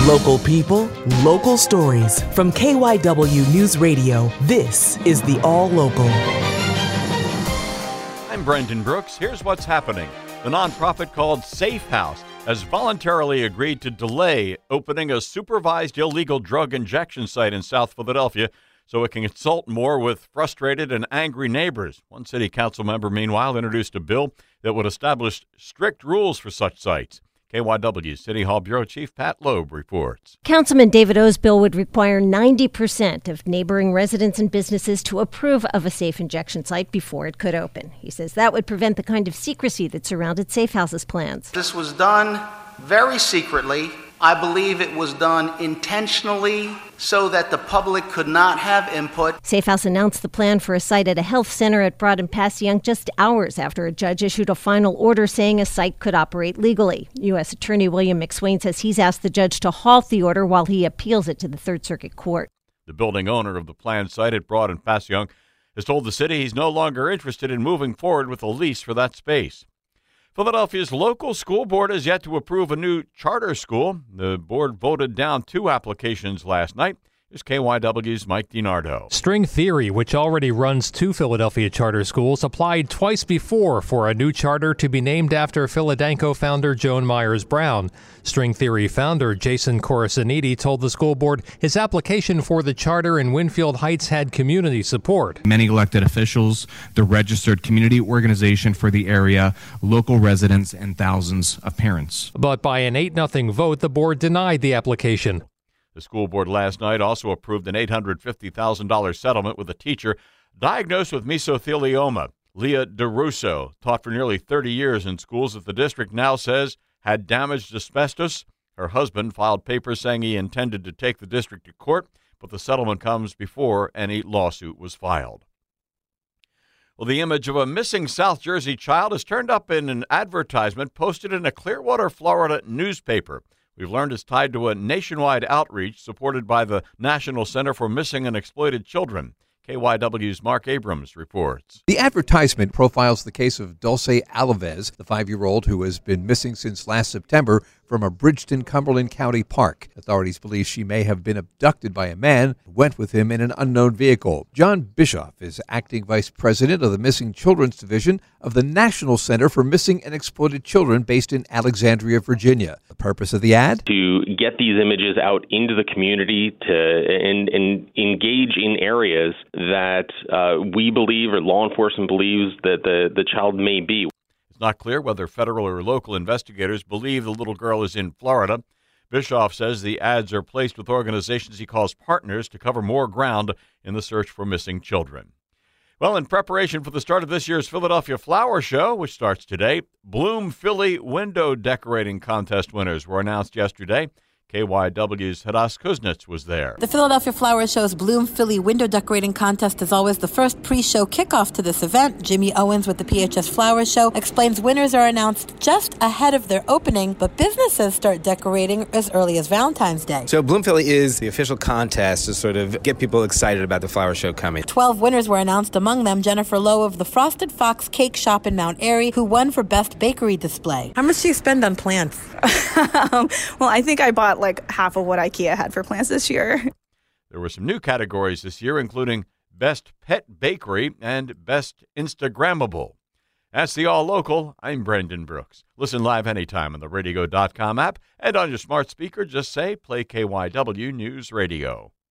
Local people, local stories. From KYW News Radio, this is the All Local. I'm Brendan Brooks. Here's what's happening. The nonprofit called Safe House has voluntarily agreed to delay opening a supervised illegal drug injection site in South Philadelphia so it can consult more with frustrated and angry neighbors. One city council member, meanwhile, introduced a bill that would establish strict rules for such sites. KYW City Hall Bureau Chief Pat Loeb reports. Councilman David O's bill would require 90% of neighboring residents and businesses to approve of a safe injection site before it could open. He says that would prevent the kind of secrecy that surrounded Safe House's plans. This was done very secretly. I believe it was done intentionally so that the public could not have input. Safe House announced the plan for a site at a health center at Broad and Passaic just hours after a judge issued a final order saying a site could operate legally. U.S. Attorney William McSwain says he's asked the judge to halt the order while he appeals it to the Third Circuit Court. The building owner of the planned site at Broad and Passaic has told the city he's no longer interested in moving forward with a lease for that space. Philadelphia's local school board has yet to approve a new charter school. The board voted down 2 applications last night. Here's KYW's Mike DiNardo. String Theory, which already runs 2 Philadelphia charter schools, applied twice before for a new charter to be named after Philadanco founder Joan Myers Brown. String Theory founder Jason Corasaniti told the school board his application for the charter in Winfield Heights had community support. Many elected officials, the registered community organization for the area, local residents, and thousands of parents. But by an 8-0 vote, the board denied the application. The school board last night also approved an $850,000 settlement with a teacher diagnosed with mesothelioma. Leah DeRusso taught for nearly 30 years in schools that the district now says had damaged asbestos. Her husband filed papers saying he intended to take the district to court, but the settlement comes before any lawsuit was filed. Well, the image of a missing South Jersey child has turned up in an advertisement posted in a Clearwater, Florida newspaper. We've learned it's tied to a nationwide outreach supported by the National Center for Missing and Exploited Children. KYW's Mark Abrams reports. The advertisement profiles the case of Dulce Alaves, the 5-year-old who has been missing since last September from a Bridgeton, Cumberland County park. Authorities believe she may have been abducted by a man who went with him in an unknown vehicle. John Bischoff is acting vice president of the Missing Children's Division of the National Center for Missing and Exploited Children based in Alexandria, Virginia. The purpose of the ad? To get these images out into the community and engage in areas that we believe or law enforcement believes that the child may be. It's not clear whether federal or local investigators believe the little girl is in Florida. Bischoff says the ads are placed with organizations he calls partners to cover more ground in the search for missing children. Well, in preparation for the start of this year's Philadelphia Flower Show, which starts today, Bloom Philly window decorating contest winners were announced yesterday. KYW's Hadas Kuznets was there. The Philadelphia Flower Show's Bloom Philly window decorating contest is always the first pre-show kickoff to this event. Jimmy Owens with the PHS Flower Show explains winners are announced just ahead of their opening, but businesses start decorating as early as Valentine's Day. So Bloom Philly is the official contest to sort of get people excited about the flower show coming. 12 winners were announced, among them Jennifer Lowe of the Frosted Fox Cake Shop in Mount Airy, who won for Best Bakery Display. How much do you spend on plants? Well, I think I bought like half of what IKEA had for plants this year. There were some new categories this year, including Best Pet Bakery and Best Instagrammable. That's the All Local. I'm Brendan Brooks. Listen live anytime on the Radio.com app and on your smart speaker. Just say, play KYW News Radio.